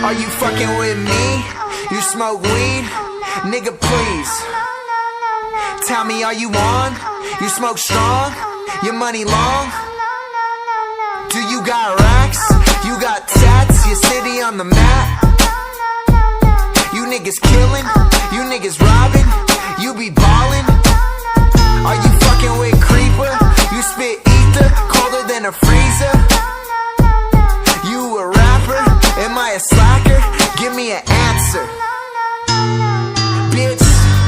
Are you fucking with me? You smoke weed? Nigga, please tell me, are you on? You smoke strong? Your money long? Do you got racks? You got tats? Your city on the map? You niggas killing? You niggas robbing? You be ballin'? Are you fucking with Creeper? You spit ether colder than a freezer? You a rapper? Am I a slacker? Give me an answer, bitch.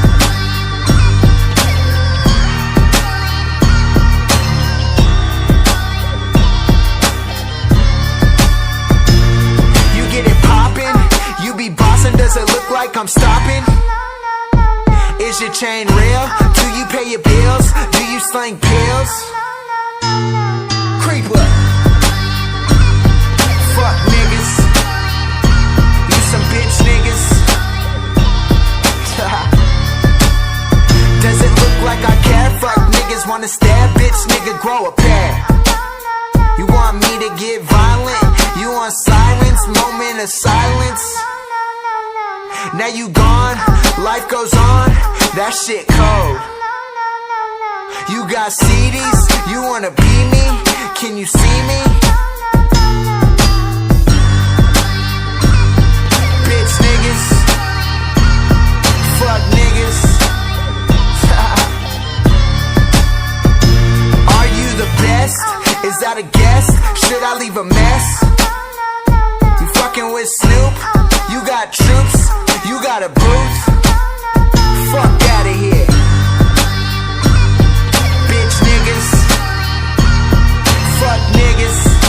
You get it poppin'? You be bossin'? Does it look like I'm stopping? Is your chain real? Do you pay your bills? Do you slang pills? Creeper. Fuck niggas. You some bitch niggas. Does it look like I care? Fuck niggas wanna stare. Bitch nigga, grow a pair. You want me to get violent? You want silence? Moment of silence. Now you gone, life goes on, that shit cold. You got CDs, you wanna be me? Can you see me? Bitch niggas, fuck niggas. Are you the best? Is that a guess? Should I leave a mess? You fucking with Snoop? You got troops? You got a booth? Fuck outta here, bitch niggas. Fuck niggas.